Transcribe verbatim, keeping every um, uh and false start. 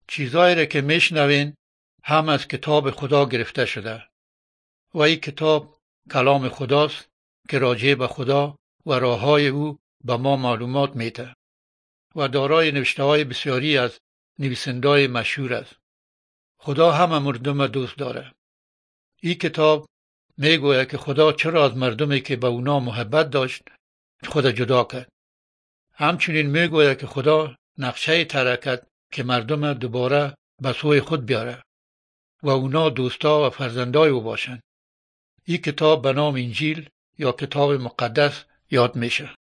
چیزایی را که میشنوین هم از کتاب خدا گرفته شده و این کتاب کلام خداست که راجع به خدا و راههای او به ما معلومات میده و دارای نوشته‌های بسیاری از نویسنده‌های مشهور است. خدا همه مردم دوست داره. این کتاب میگوید که خدا چرا از مردمی که به اونا محبت داشت خود جدا کرد. همچنین میگوید که خدا نقشه طرح کرد که مردم دوباره به سوی خود بیاره و اونا دوستا و فرزندای او باشند. این کتاب به نام انجیل یا کتاب مقدس یاد میشه.